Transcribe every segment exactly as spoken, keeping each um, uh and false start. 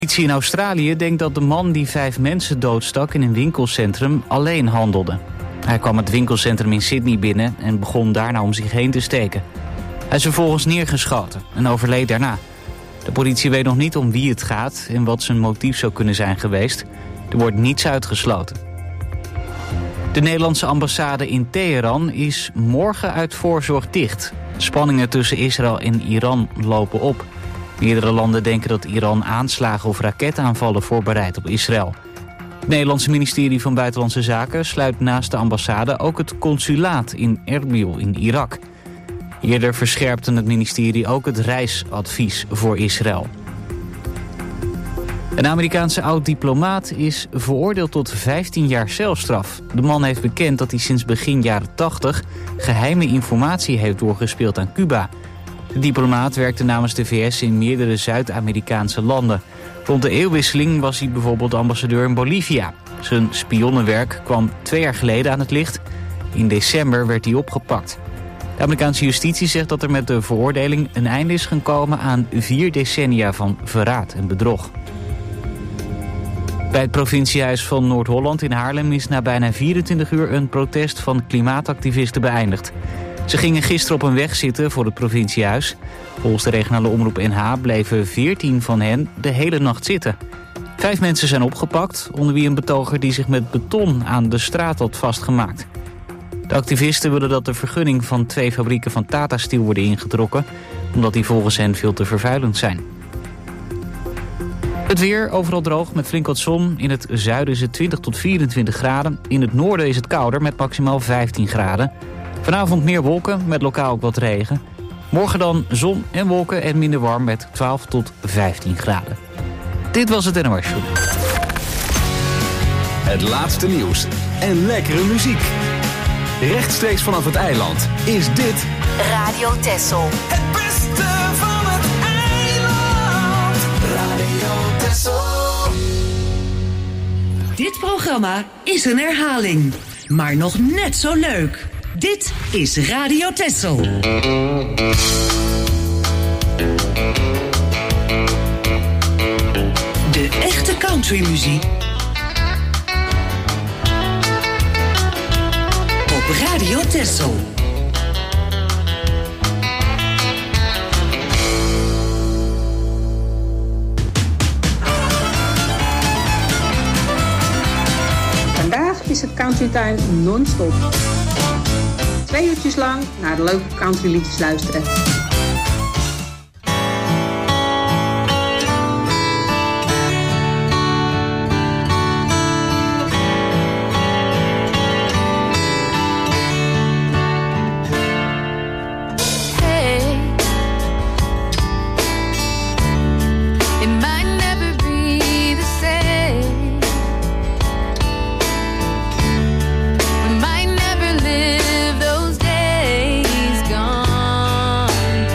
De politie in Australië denkt dat de man die vijf mensen doodstak in een winkelcentrum alleen handelde. Hij kwam het winkelcentrum in Sydney binnen en begon daarna om zich heen te steken. Hij is vervolgens neergeschoten en overleed daarna. De politie weet nog niet om wie het gaat en wat zijn motief zou kunnen zijn geweest. Er wordt niets uitgesloten. De Nederlandse ambassade in Teheran is morgen uit voorzorg dicht. Spanningen tussen Israël en Iran lopen op. Meerdere landen denken dat Iran aanslagen of raketaanvallen voorbereidt op Israël. Het Nederlandse ministerie van Buitenlandse Zaken sluit naast de ambassade ook het consulaat in Erbil in Irak. Eerder verscherpte het ministerie ook het reisadvies voor Israël. Een Amerikaanse oud-diplomaat is veroordeeld tot vijftien jaar celstraf. De man heeft bekend dat hij sinds begin jaren tachtig geheime informatie heeft doorgespeeld aan Cuba. De diplomaat werkte namens de V S in meerdere Zuid-Amerikaanse landen. Rond de eeuwwisseling was hij bijvoorbeeld ambassadeur in Bolivia. Zijn spionnenwerk kwam twee jaar geleden aan het licht. In december werd hij opgepakt. De Amerikaanse justitie zegt dat er met de veroordeling een einde is gekomen aan vier decennia van verraad en bedrog. Bij het provinciehuis van Noord-Holland in Haarlem is na bijna vierentwintig uur een protest van klimaatactivisten beëindigd. Ze gingen gisteren op een weg zitten voor het provinciehuis. Volgens de regionale omroep N H bleven veertien van hen de hele nacht zitten. Vijf mensen zijn opgepakt, onder wie een betoger die zich met beton aan de straat had vastgemaakt. De activisten willen dat de vergunning van twee fabrieken van Tata Steel worden ingetrokken, omdat die volgens hen veel te vervuilend zijn. Het weer, overal droog met flink wat zon. In het zuiden is het twintig tot vierentwintig graden. In het noorden is het kouder met maximaal vijftien graden. Vanavond meer wolken met lokaal ook wat regen. Morgen dan zon en wolken en minder warm met twaalf tot vijftien graden. Dit was het N O S Show. Het laatste nieuws en lekkere muziek. Rechtstreeks vanaf het eiland is dit Radio Texel. Het beste van het eiland. Radio Texel. Dit programma is een herhaling, maar nog net zo leuk. Dit is Radio Texel. De echte countrymuziek op Radio Texel. Vandaag is het Country Time non-stop. Twee uurtjes lang naar de leuke countryliedjes luisteren. Might never live those days gone.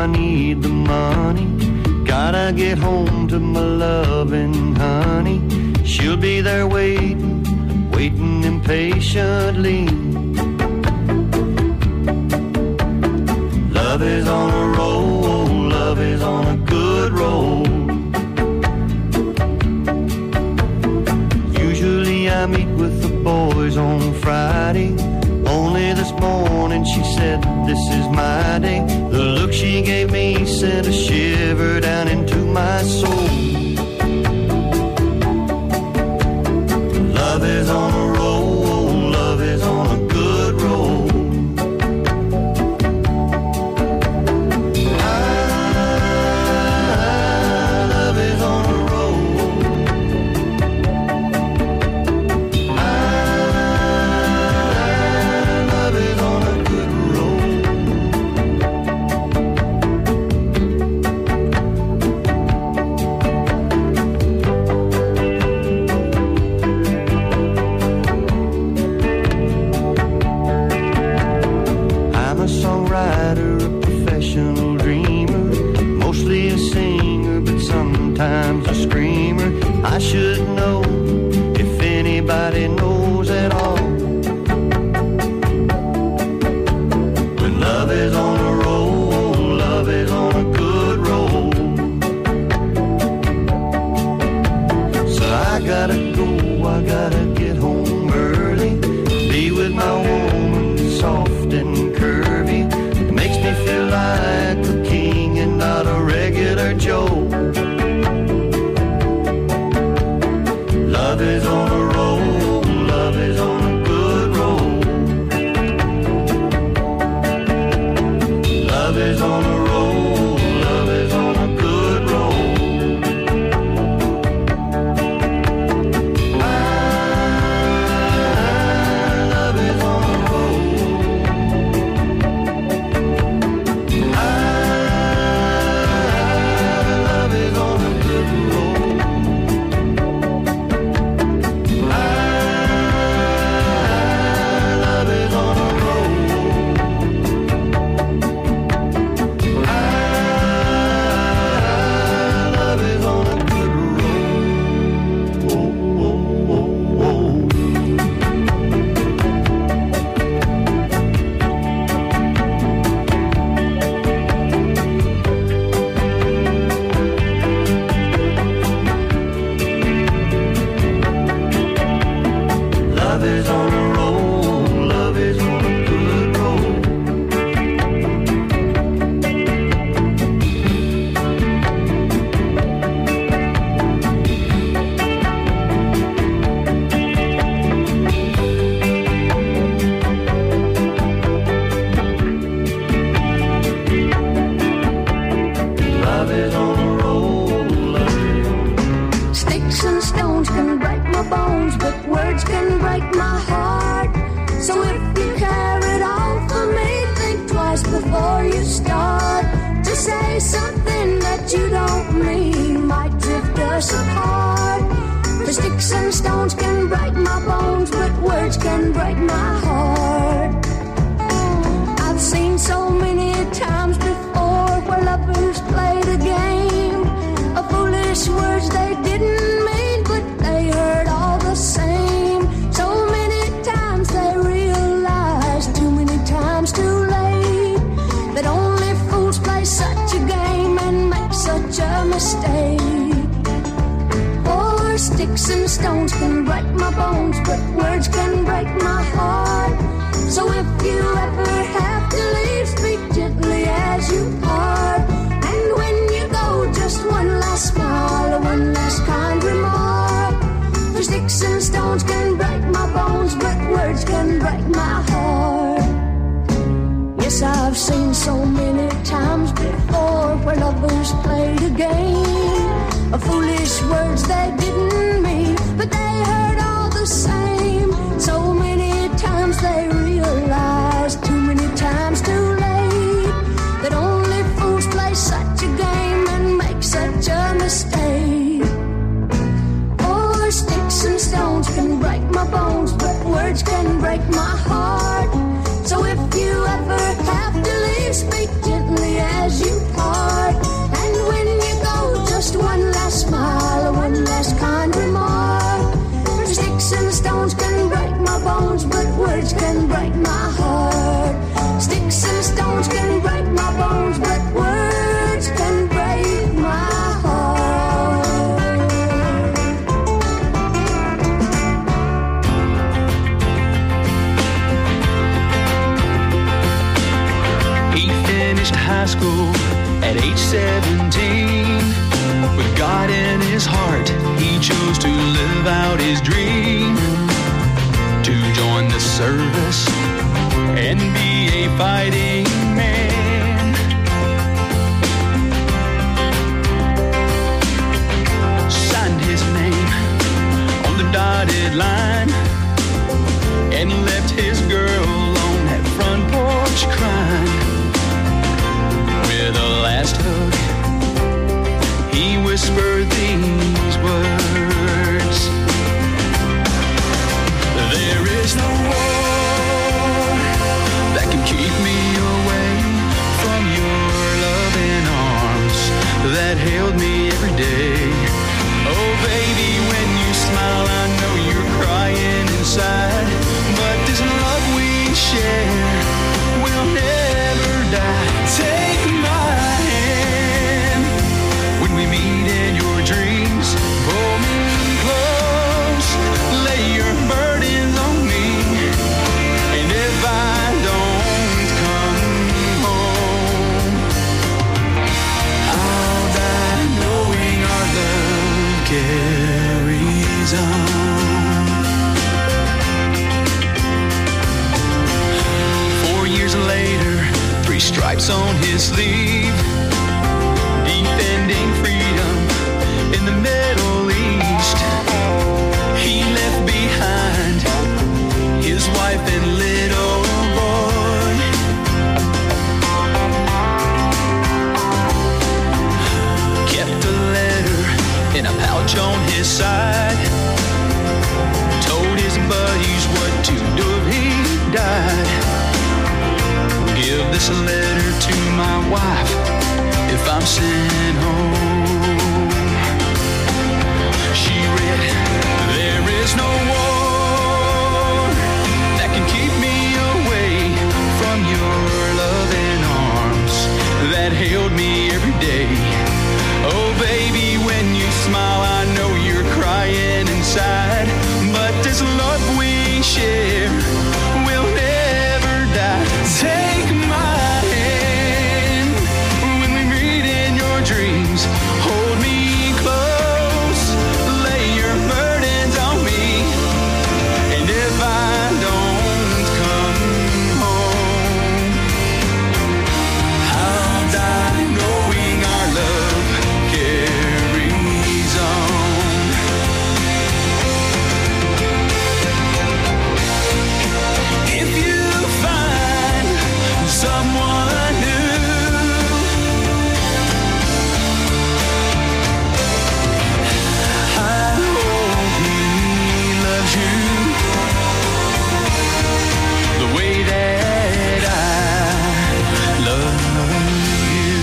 I need the money. Gotta get home to my loving honey. She'll be there waiting, waiting impatiently. Love is on a roll, love is on a good roll. Usually I meet with the boys on Friday. Only this morning she said, this is my day. The look she gave me sent a shiver down into my soul. Love is on a roll, love is on a good roll. Sometimes a screamer. I should know if anybody knows at all. When love is on a roll, love is on a good roll. So I gotta go, I gotta get home early. Be with my woman, soft and curvy. It makes me feel like a king and not a regular Joe. Love is on a roll, love is on a good roll. Love is on a roll, love is on a good roll. My love is on a roll. My love is on a good roll. So if you ever have to leave, speak gently as you part. high school at age seventeen. With God in his heart, he chose to live out his dream, to join the service and be a fighting man. Signed his name on the dotted line and left his girl on that front porch crying. With a last hug, he whispered these words: there is no war that can keep me away from your loving arms that held me every day. Oh baby, when you smile I know you're crying inside, but this love we share will never die. Take my hand when we meet in your dreams, pull me close, lay your burdens on me, and if I don't come home, I'll die knowing our love carries on. Four years later, three stripes on his sleeve, defending freedom in the Middle East. He left behind his wife and little boy. Kept a letter in a pouch on his side, told his buddies what to do if he died. Give this letter to my wife if I'm sent home. She read, there is no war that can keep me away from your loving arms that held me every day. Oh baby, when you smile I know you're crying inside, but this love we share will never die. Take my hand when we meet in your dreams, hold me close, lay your burdens on me, and if I don't come home, I'll die knowing our love carries on. If you find someone new, I hope he loves you the way that I love you.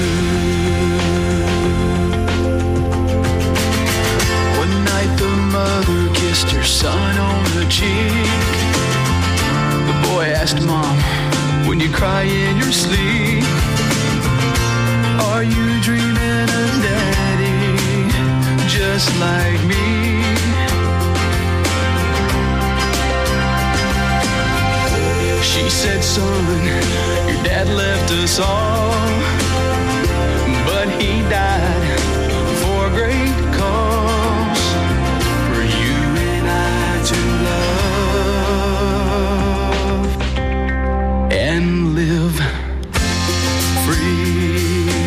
One night the mother kissed her son on the cheek. The boy asked Mom, when you cry in your sleep, are you dreaming of Daddy just like me? She said, son, your dad left us all, but he died for a great cause, for you and I to love and live free.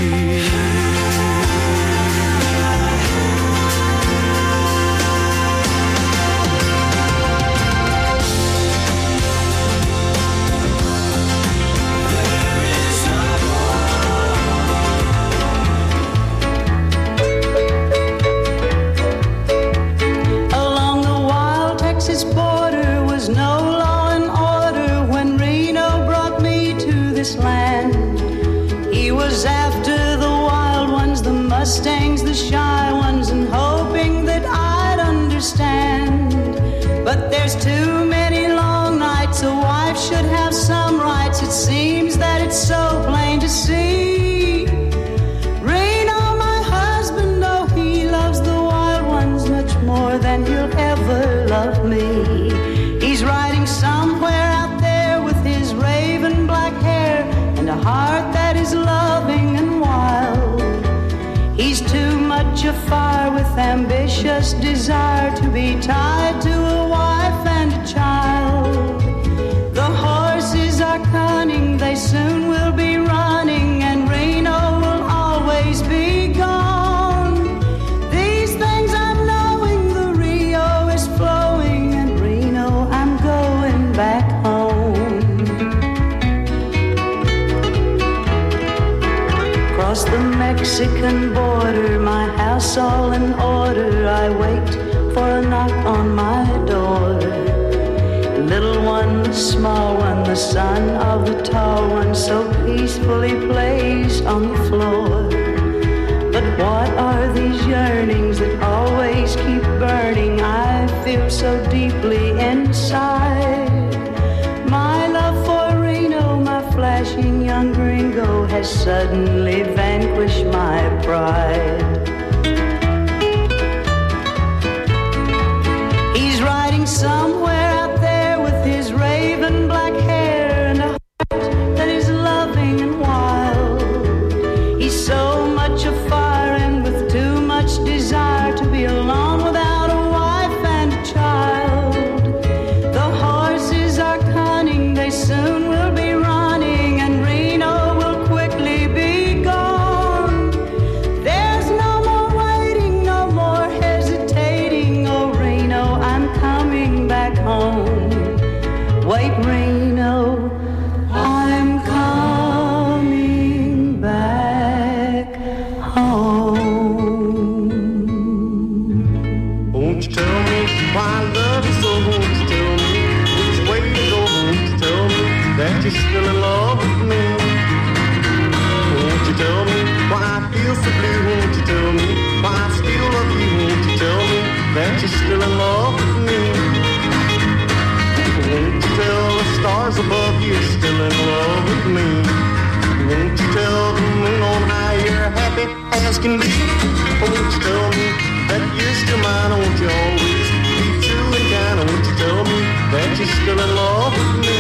Along the wild Texas border was no law and order when Reno brought me to this land. He was after the wild ones, the Mustangs, the shy ones, and hoping that I'd understand. But there's too many long nights, a wife should have some rights. It seems that it's so plain to see. Reno, my husband, oh, he loves the wild ones much more than he'll ever love me. He's riding somewhere out there with his raven black hair and a heart that is love. just desire to be tied to a wife and a child. The horses are cunning, they soon will be running, and Reno will always be gone. These things I'm knowing, the Rio is flowing, and Reno, I'm going back home. Across the Mexican border, my house all in order, I wait for a knock on my door. Little one, the small one, the son of the tall one, so peacefully plays on the floor. But what are these yearnings that always keep burning? I feel so deeply inside. My love for Reno, my flashing young gringo, has suddenly vanquished my pride. He's riding somewhere out there with his raven black hair and a heart that is loving and wild. He's so much afire and with too much desire to be alone without a wife and a child. The horses are cunning, they soon will be running, and Reno will quickly be gone. There's no more waiting, no more hesitating. Oh, Reno, I'm coming back home. Wait, Reno, I'm coming back home. Won't you tell me why I love you so? Won't you tell me which way to go? Won't you tell me that you're still in love with me? Won't you tell me why I feel so blue? Won't you tell me why I still love you? Won't you tell me that you're still in love with me? Won't you tell the stars above you're still in love with me? Won't you tell the moon on high you're happy as can be? Won't you tell me that you're still mine? Won't you always be true and kind? Won't you tell me that you're still in love with me?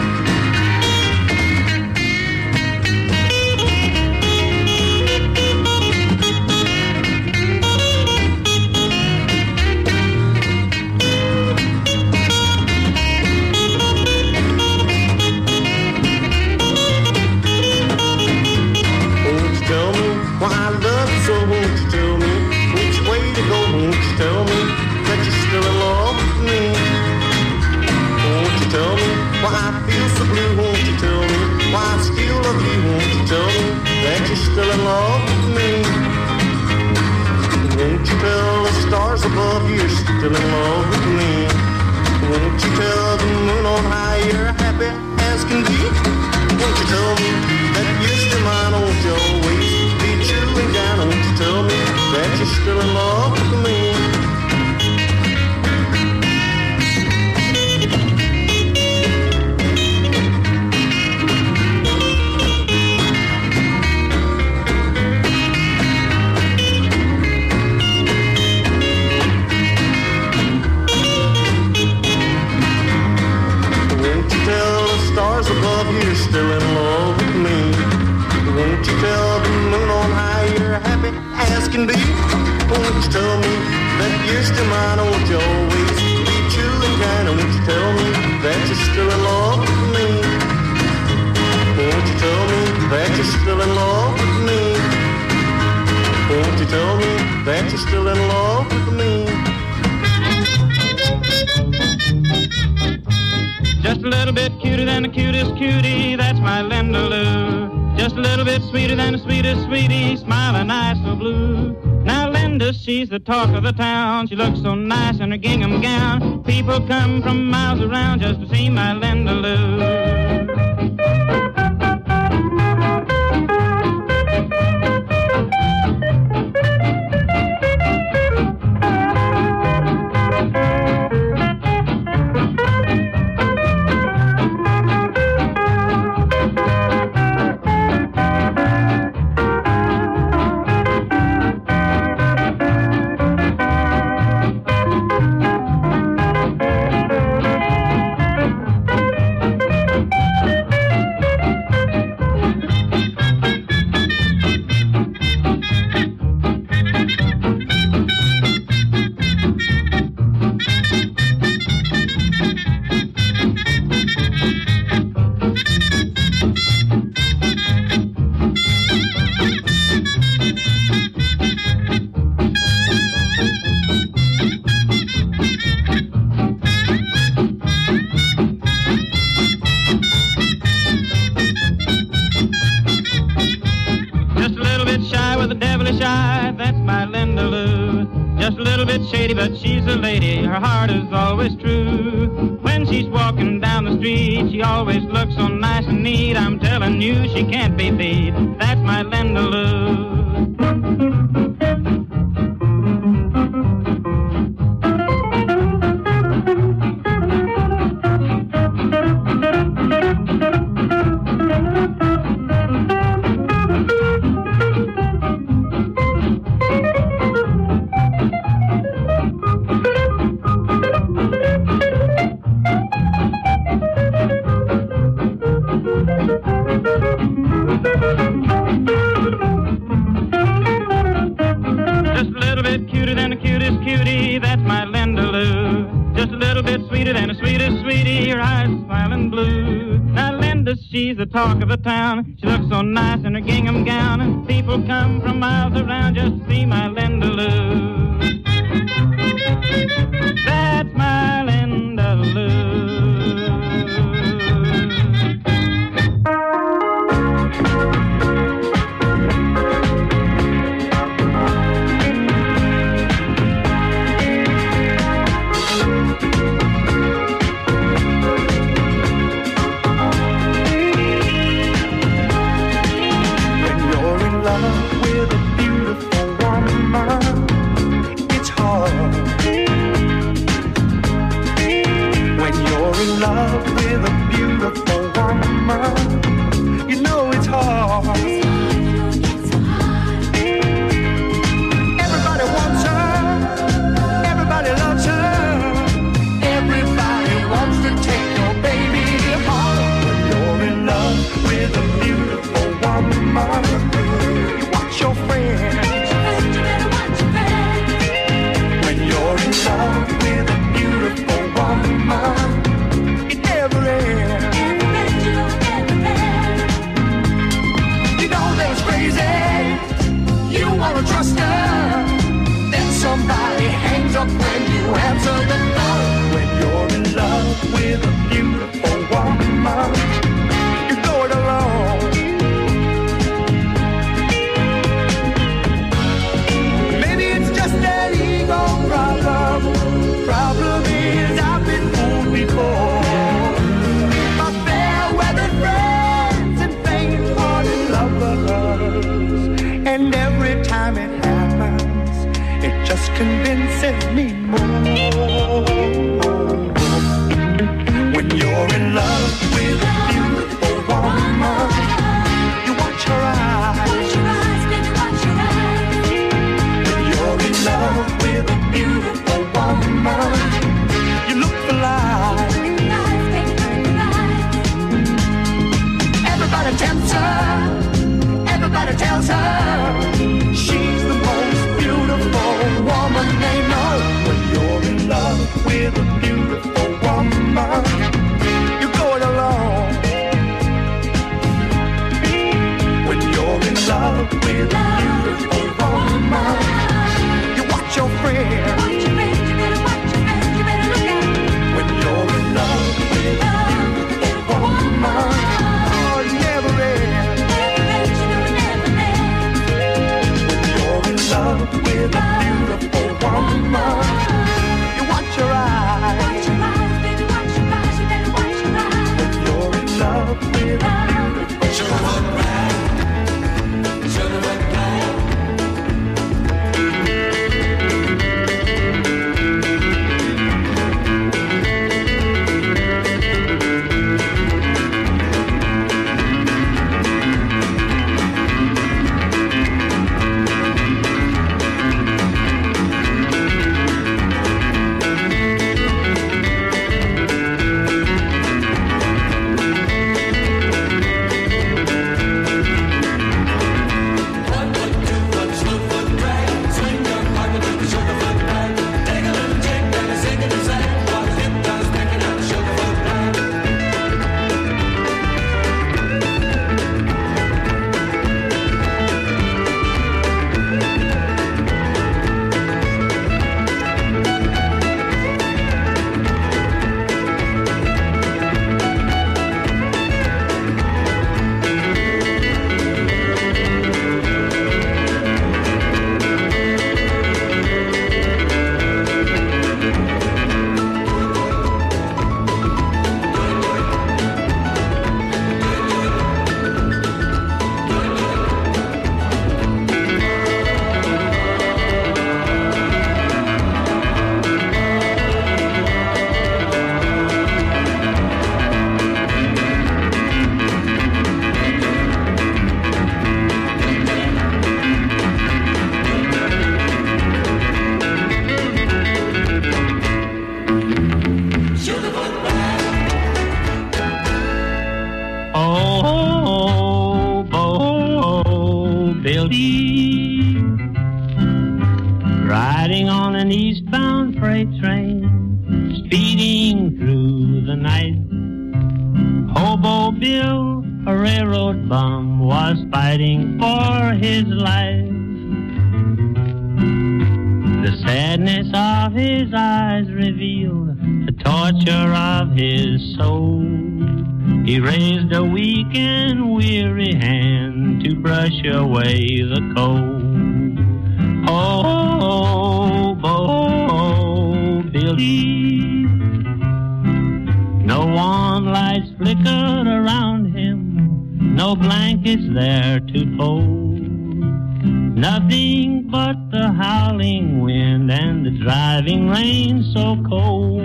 Why I love you so, won't you tell me which way to go? Won't you tell me that you're still in love with me? Won't you tell me why I feel so blue? Won't you tell me why I still love you? Won't you tell me that you're still in love with me? Won't you tell the stars above you're still in love with me? Won't you tell the moon on high you're happy as can be? Won't you tell me that you're still mine? Won't you always be true and kind? Won't you tell me that you're still in love with me? Won't you tell the stars above you're still in love with me? Won't you tell the moon on high you're happy as can be? Won't you tell me that you're still mine? Won't you always be true and kind? Won't you tell me that you're still in love with me? Won't you tell me that you're still in love with me? Won't you tell me that you're still in love with me? Just a little bit cuter than the cutest cutie, that's my Linda Lou. Just a little bit sweeter than the sweetest sweetie, smiling eyes so blue. Now Linda, she's the talk of the town. She looks so nice in her gingham gown. People come from miles around just to see my Linda Lou. shy, that's my Linda Lou. Just a little bit shady, but she's a lady, her heart is always true. When she's walking down the street, she always looks so nice and neat. I'm telling you, she can't be beat, that's my Linda Lou. She's the talk of the town. She looks so nice in her gingham gown, and people come from miles around just to see my Linda Lou. That's my Linda Lou. Convinces me more. When you're in love with a beautiful woman, you watch her eyes. Watch your eyes, baby, watch your eyes. When you're in love with a beautiful woman, you look for life. Everybody tempts her. Everybody tells her she's the most beautiful woman they know. When you're in love with a beautiful woman, you're going alone. When you're in love with a beautiful woman, you watch your friends. Watch your friends, you better watch your friends, you better look at them. When you're in love with a beautiful woman, oh, it never ends. Never ends, you know it never ends. Billy, riding on an eastbound freight train, speeding through the night. Hobo Bill, a railroad bum, was fighting for his life. The sadness of his eyes revealed the torture of his soul. He raised a weak and weary hand to brush away the cold. Oh, Hobo Billy, no warm lights flickered around him, no blankets there to fold. Nothing but the howling wind and the driving rain so cold.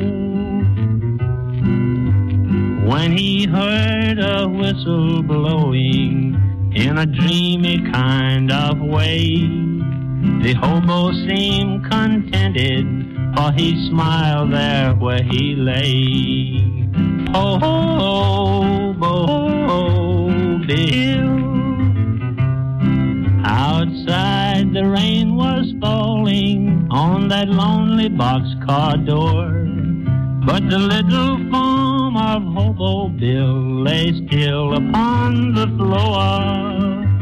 When he heard a whistle blowing in a dreamy kind of way, the hobo seemed contented, for he smiled there where he lay. Oh, Hobo Bill, outside the rain was falling on that lonely boxcar door, but the little form of Hobo Bill lay still upon the floor.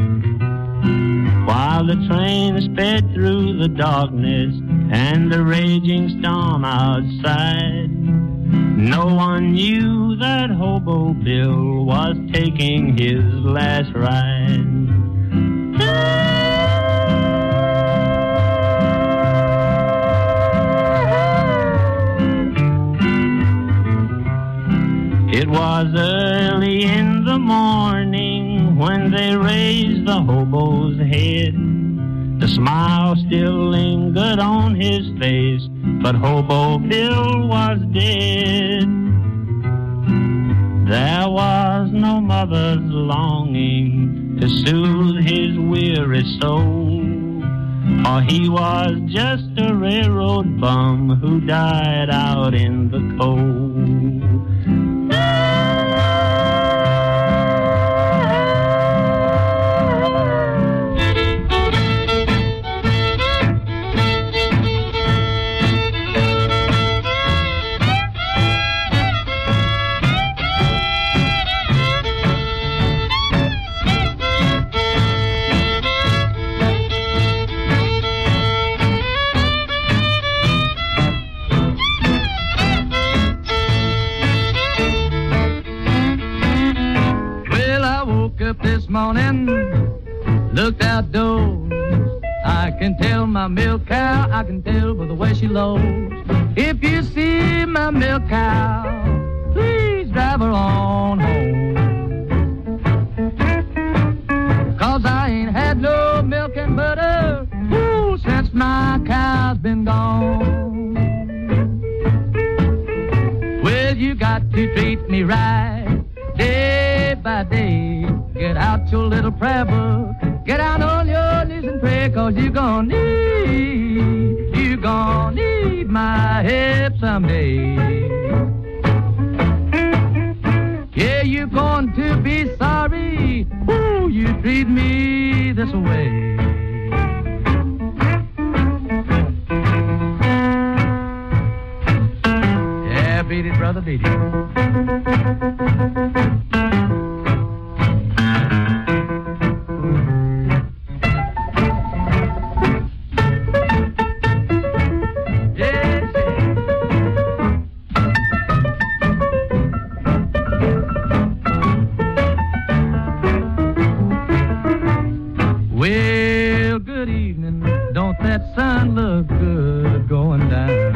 While the train sped through the darkness and the raging storm outside, no one knew that Hobo Bill was taking his last ride. It was early in the morning when they raised the hobo's head. The smile still lingered on his face, but Hobo Bill was dead. There was no mother's longing to soothe his weary soul, for he was just a railroad bum who died out in the cold. This morning, looked outdoors. I can tell my milk cow, I can tell by the way she lows. If you see my milk cow, please drive her on home. 'Cause I ain't had no milk and butter, ooh, since my cow's been gone. Well, you got to treat me right, day by day. Get out your little prayer book, get out on your knees and pray, 'cause you're gonna need, you're gonna need my help someday. Yeah, you're going to be sorry, ooh, you treat me this way. Yeah, beat it, brother, beat it. Sun look good going down.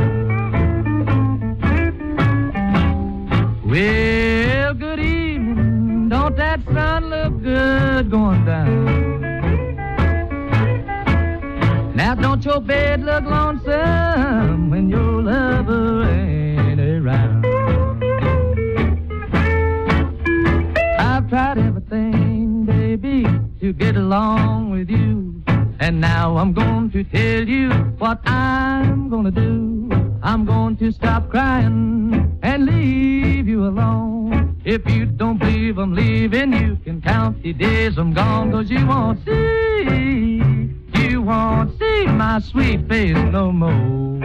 Well, good evening. Don't that sun look good going down? Now don't your bed look lonesome when your lover ain't around? I've tried everything, baby, to get along with you. And now I'm going to tell you what I'm gonna do. I'm going to stop crying and leave you alone. If you don't believe I'm leaving, you can count the days I'm gone, 'cause you won't see won't see my sweet face no more.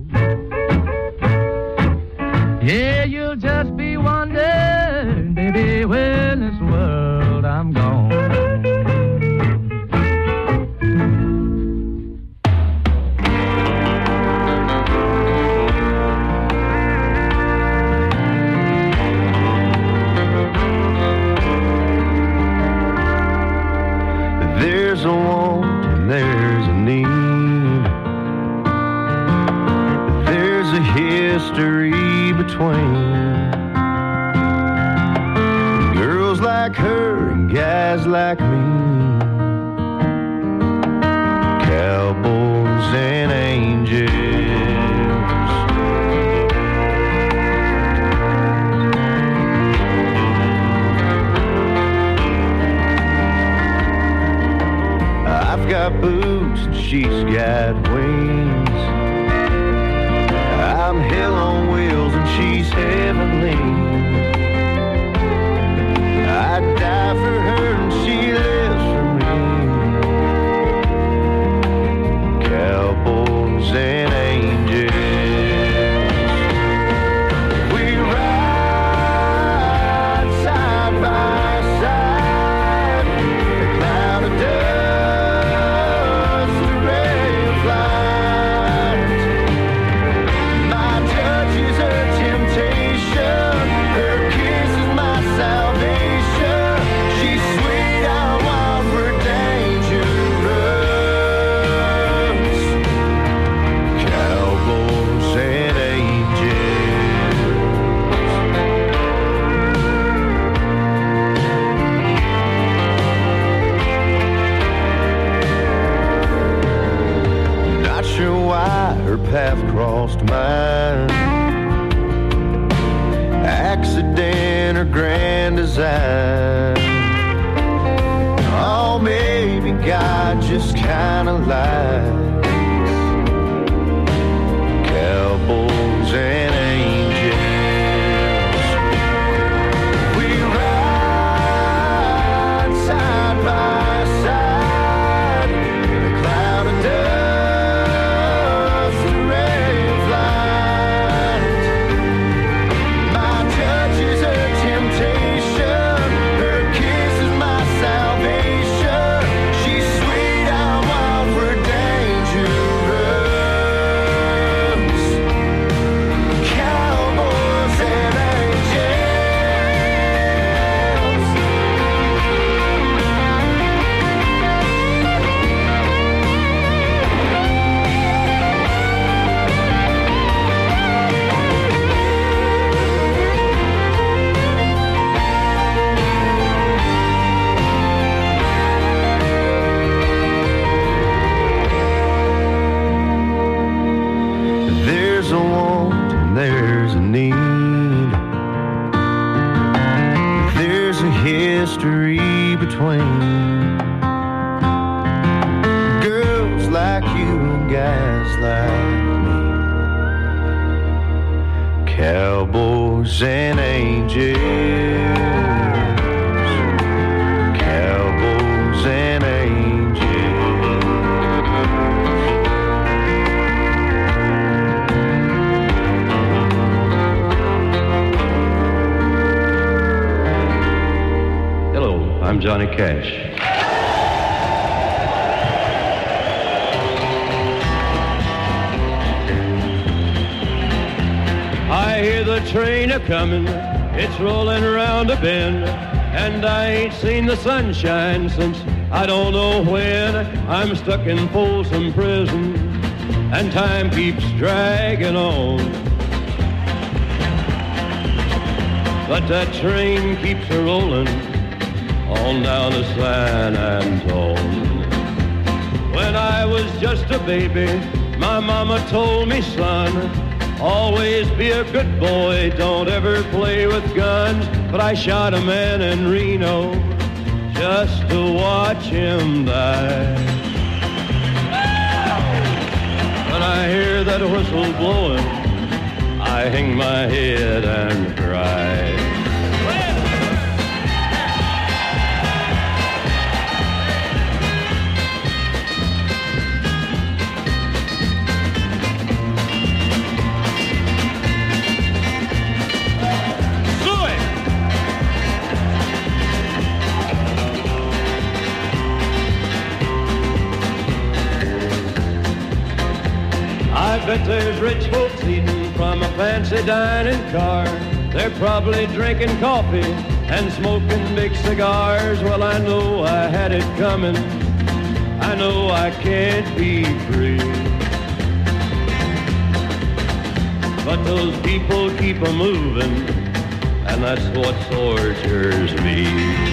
Yeah, you'll just be wondering, baby, when this world I'm gone. There's a want and there's a need. There's a history between girls like her and guys like me, cowboys and angels. I've got boots and she's got wings. I'm hell on wheels and she's heavenly. I'd die for her and she lives for me. Cowboys and angels. We ride side by side. The cloud of dust, the ray of light. My touch is her temptation. Her kiss is my salvation. She's sweet, I'm wild, we're dangerous. Cowboys and angels. Not sure why her path crossed mine. Accident or grand design. Oh, maybe God just kinda lies. Cowboys and angels. We ride side by side. The cloud of dust, the ray of light. My touch is her temptation. Her kiss is my salvation. She's sweet, I'm wild, we're dangerous. Cowboys and angels. There's a want and there's a need. There's a history between girls like you and guys like me. Cowboys and angels. Cowboys and angels. Hello, I'm Johnny Cash. I hear the train a-comin', it's rolling around a bend, and I ain't seen the sunshine since I don't know when. I'm stuck in Folsom Prison, and time keeps dragging on. But that train keeps a-rollin' on down to San Antone. When I was just a baby, my mama told me, son, always be a good boy, don't ever play with guns. But I shot a man in Reno just to watch him die. When I hear that whistle blowing, I hang my head and cry. bet there's rich folks eating from a fancy dining car. They're probably drinking coffee and smoking big cigars. Well, I know I had it coming. I know I can't be free. But those people keep a moving, and that's what tortures me.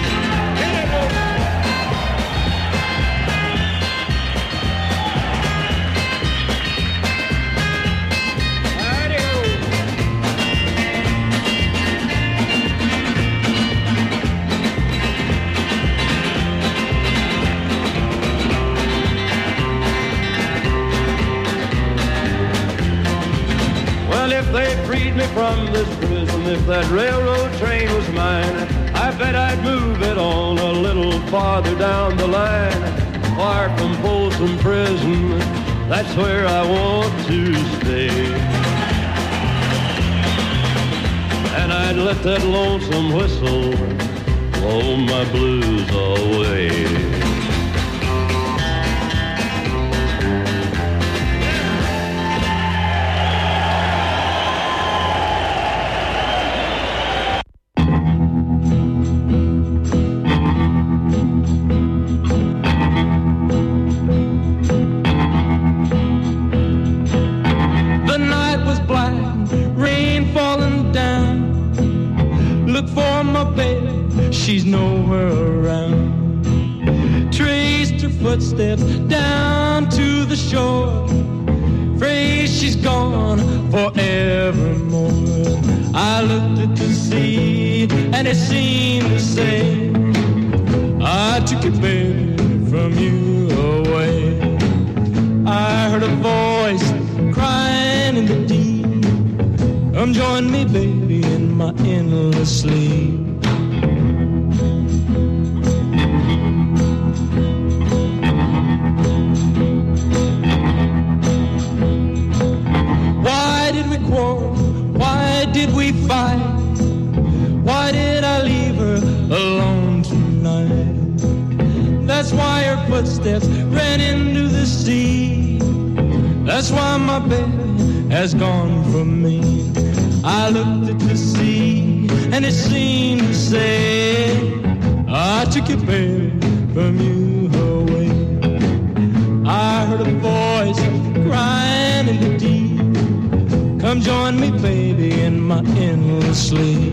If they freed me from this prison, if that railroad train was mine, I bet I'd move it on a little farther down the line. Far from Folsom Prison, that's where I want to stay. And I'd let that lonesome whistle blow my blues away. She's nowhere around. Traced her footsteps down to the shore. Afraid she's gone forevermore. I looked at the sea and it seemed to say, I took it, baby, from you away. I heard a voice crying in the deep. Come join me, baby, in my endless sleep. Did we fight? Why did I leave her alone tonight? That's why her footsteps ran into the sea. That's why my baby has gone from me. I looked at the sea and it seemed to say, I took your baby from you away. I heard a voice crying in the deep. Come join me, baby, in my endless sleep.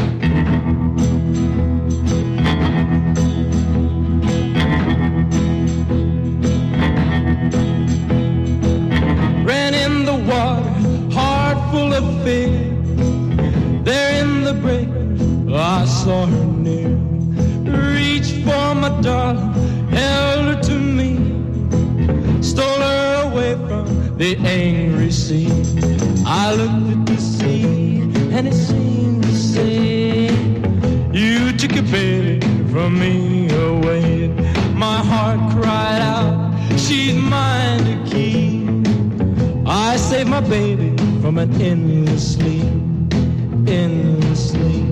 Ran in the water, heart full of fear. There in the break, I saw her near. Reached for my darling, held her to me. Stole her away from the angry sea. I looked at the sea and it seemed to say, you took your baby from me away. My heart cried out, she's mine to keep. I saved my baby from an endless sleep, endless sleep.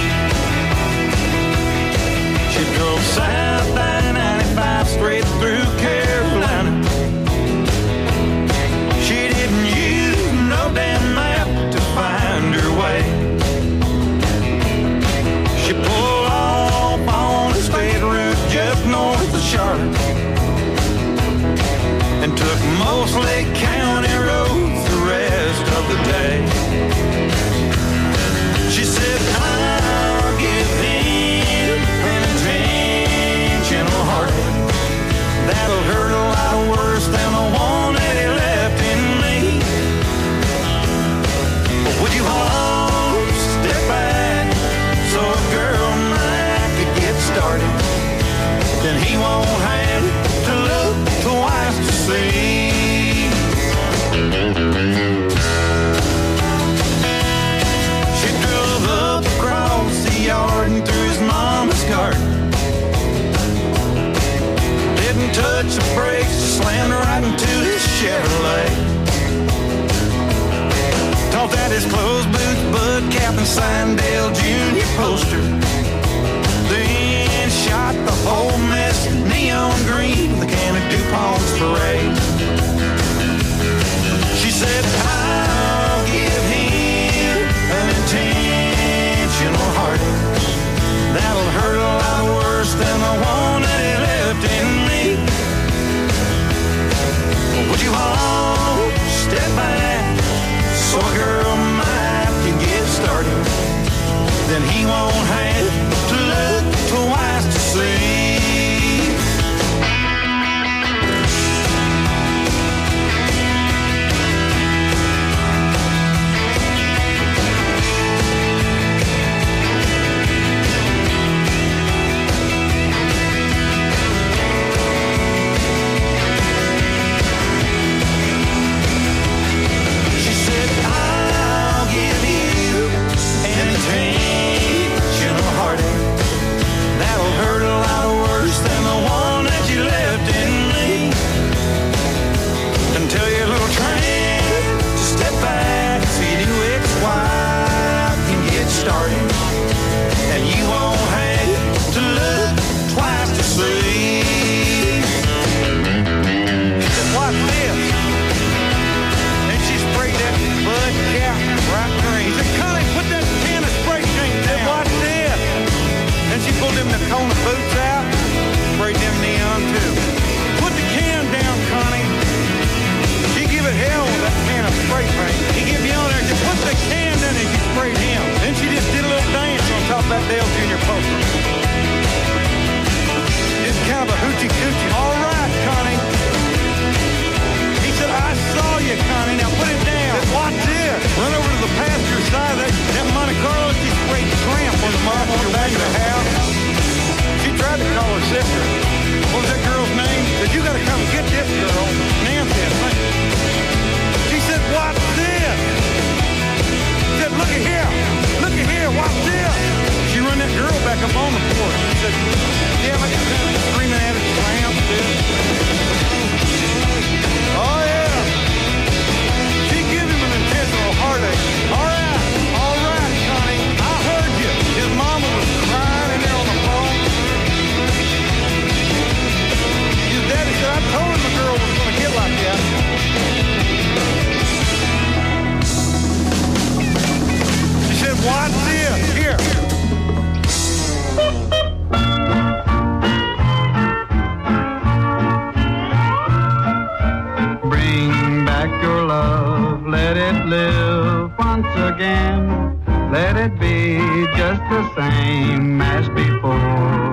South by ninety-five straight through had his clothes, boots, bud cap, and Sindel Junior poster. Then shot the whole mess neon green with a can of DuPont's parade. She said, I'll give him an intentional heartache that'll hurt a lot worse than the one that he left in me. Would you all step back so a girl might can get started? Then he won't have to look twice to see. Kona boots out, sprayed them neon too. Put the can down, Connie. She give it hell with that can of spray paint. He give you on there, just put the can down and she sprayed him. Then she just did a little dance on top of that Dale Junior poster. Just kind of a hoochie coochie. All right, Connie. He said, I saw you, Connie. Now put it down. Said, watch this. Run over to the passenger side of that, that Monte Carlo. She sprayed tramp on the mom on the back of the house. She tried to call her sister. What was that girl's name? Said, you gotta come get this girl. Nancy, I think. She said, watch this. She said, look at here. Look at here. Watch this. She run that girl back up on the porch. She said, damn it. Screaming at her, tramp, this. Oh, yeah. She gave him an intentional heartache. All right. All right, Connie. I heard you. His mama was crying in there on the phone. Daddy said, I told him the girl was going to get like that. She said, watch this. Here. Bring back your love, let it live once again. Let it be just the same as before.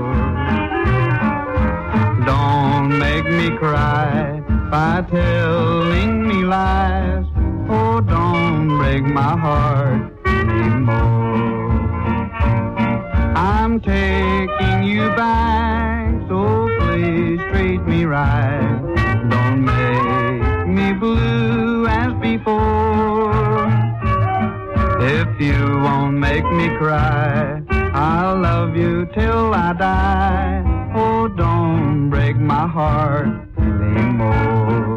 Don't make me cry by telling me lies. Oh, don't break my heart anymore. I'm taking you back, so please treat me right. Don't make me blue as before. If you won't make me cry, I'll love you till I die. Oh, don't break my heart anymore.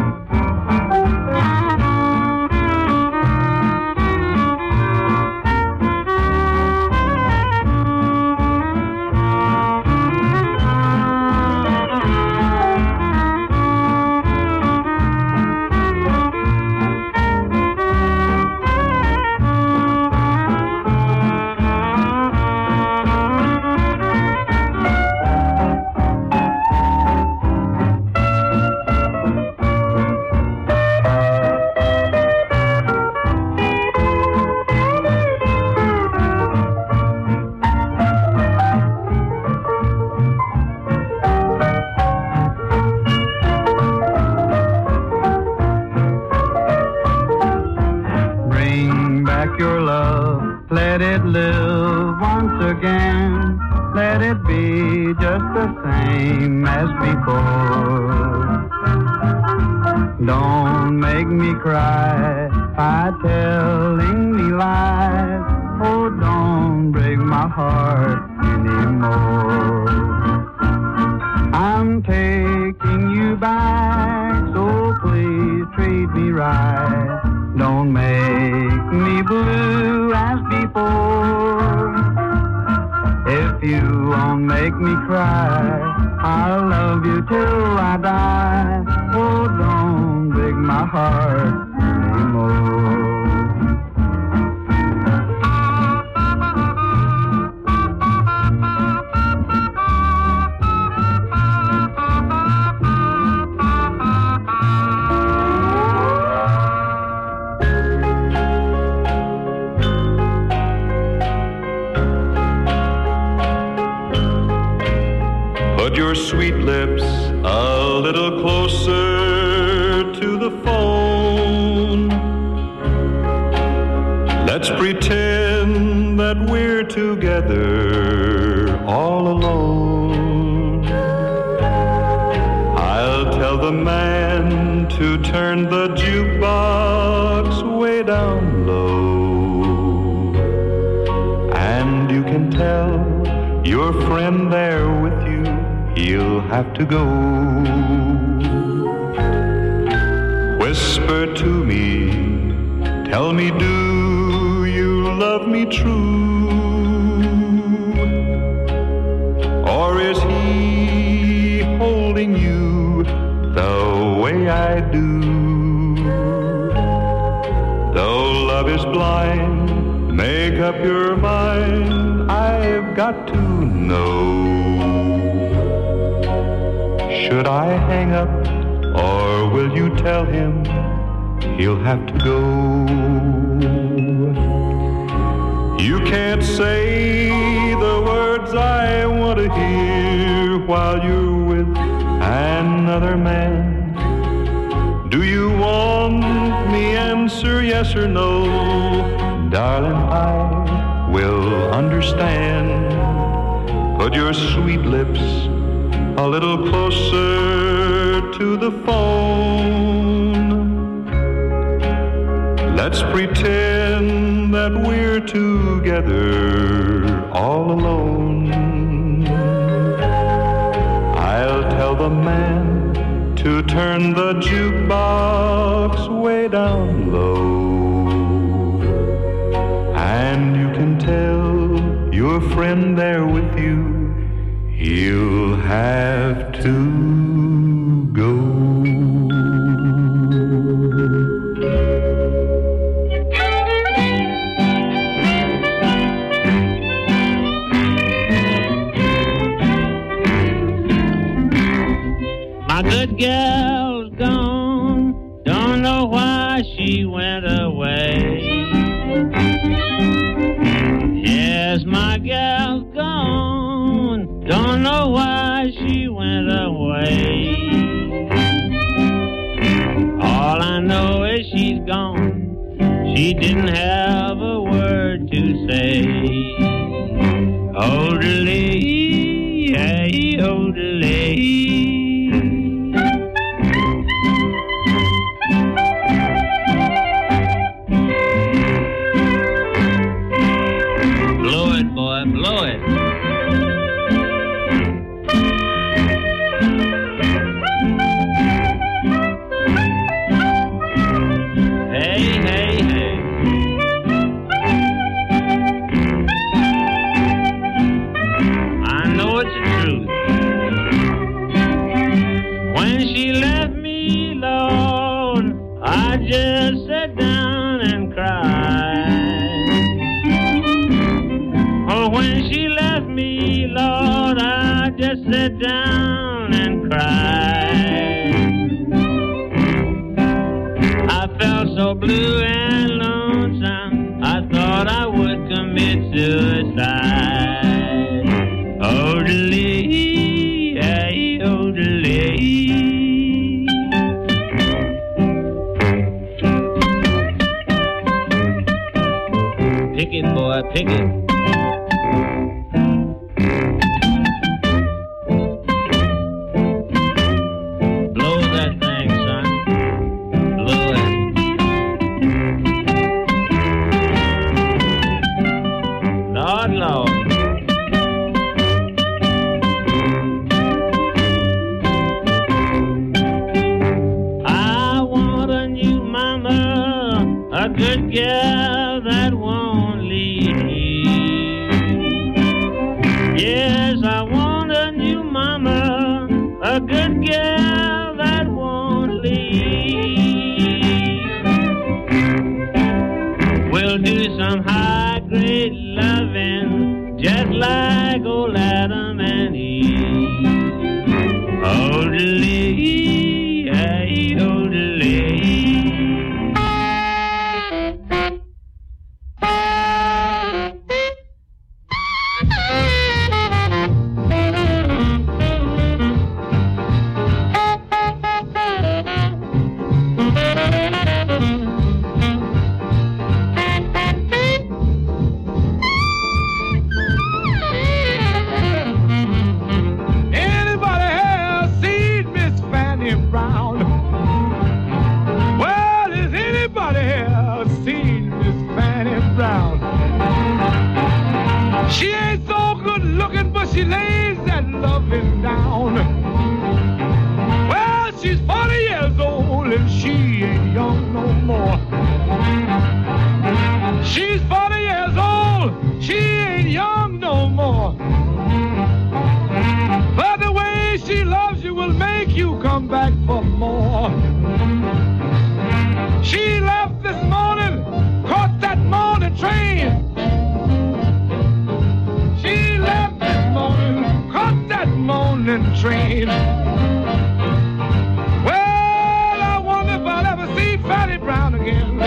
Let it live once again. Let it be just the same as before. Don't make me cry by telling me lies. Oh, don't break my heart anymore. I'm taking you back, so please treat me right. Don't make me blue as before. If you won't make me cry, I'll love you till I die. Oh, don't break my heart anymore. Put your sweet lips a little closer to the phone. Let's pretend that we're together all alone. I'll tell the man to turn the jukebox way down low. And you can tell your friend there with you, he'll have to go. Whisper to me, tell me, do you love me true? Or is he holding you the way I do? Though love is blind, make up your mind, I've got to know. Should I hang up, or will you tell him he'll have to go? You can't say the words I want to hear while you're with another man. Do you want me answer yes or no? Darling, I will understand. Put your sweet lips a little closer to the phone. Let's pretend that we're together all alone. I'll tell the man to turn the jukebox way down low. And you can tell your friend there with you, he'll have to go. My good girl's gone, don't know why she went away. Yes, my girl's gone, don't know why she went away. All I know is she's gone, she didn't have a word to say. Odelay, hey, odelay. Blow it, boy, blow it. Just sat down and cried. Oh, when she left me, Lord, I just sat down and cried. I felt so blue and lonesome, I thought I would commit suicide. Oh, Lee, hey, oh, Lee. Pick it, boy, pick it. Blow that thing, son. Blow it. Lord, Lord. I want a new mama, a good gal that won't leave. Yes, I want a new mama, a good gal that won't leave. We'll do some high-grade loving, just like old Adam and Eve. Old Lee, hey, old Lee. She lays that loving down. Well, she's forty years old and she ain't young no more. She's forty years old, she ain't young no more. But the way she loves you will make you come back for more. She left this morning, caught that morning train. She left this morning, caught that morning train. Well, I wonder if I'll ever see Fanny Brown again.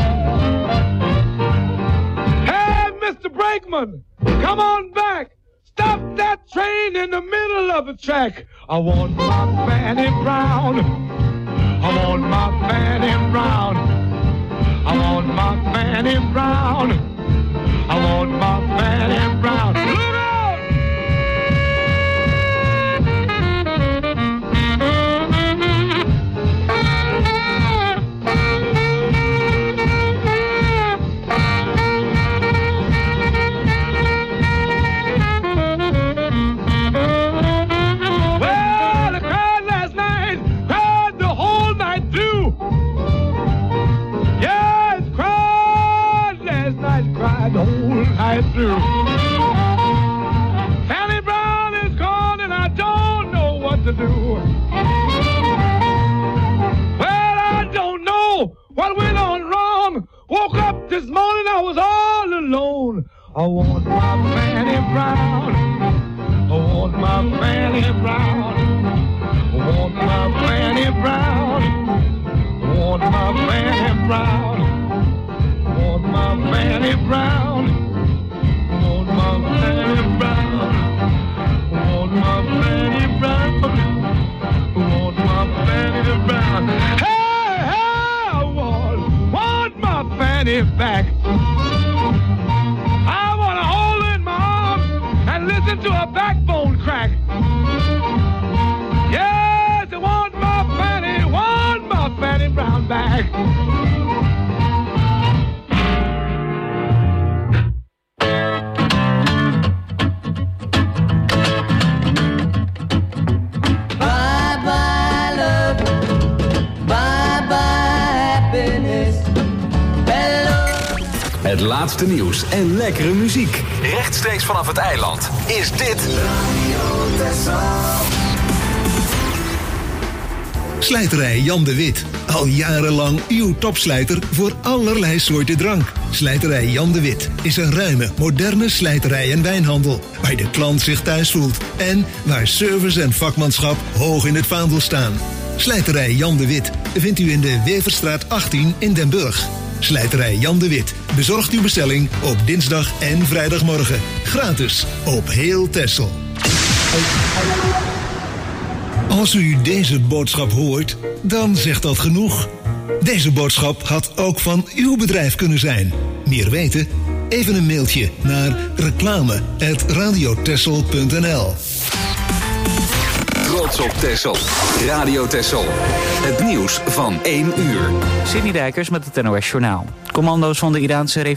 Hey, Mister Brakeman, come on back. Stop that train in the middle of the track. I want my Fanny Brown. I want my Fanny Brown. I want my Fanny Brown. I want my Fanny Brown. Look out! Well, I cried last night, cried the whole night through. Yes, cried last night, cried the whole night through. Fanny Brown is gone and I don't know what to do. Well, I don't know what went on wrong. Woke up this morning, I was all alone. I want my Fanny Brown. I want my Fanny Brown. I want my Fanny Brown. I want my Fanny Brown. I want my Fanny Brown. I want my Fanny Brown. I want my Fanny Brown. I want my Fanny Brown. Hey, hey, I want, want my Fanny back. I want to hold her in my arms and listen to her backbone crack. Yes, I want my Fanny, want my Fanny Brown back. Bye-bye love, bye-bye happiness. Hello. Het laatste nieuws en lekkere muziek. Rechtstreeks vanaf het eiland is dit Slijterij Jan de Wit. Al jarenlang uw topslijter voor allerlei soorten drank. Slijterij Jan de Wit is een ruime, moderne slijterij en wijnhandel. Waar de klant zich thuis voelt. En waar service en vakmanschap hoog in het vaandel staan. Slijterij Jan de Wit vindt u in de Weverstraat achttien in Den Burg. Slijterij Jan de Wit bezorgt uw bestelling op dinsdag en vrijdagmorgen. Gratis op heel Texel. Als u deze boodschap hoort, dan zegt dat genoeg. Deze boodschap had ook van uw bedrijf kunnen zijn. Meer weten? Even een mailtje naar reclame apenstaartje radiotexel punt n l. Trots op Texel. Radio Texel. Het nieuws van één uur. Sidney Dijkers met het N O S Journaal. Commando's van de Iraanse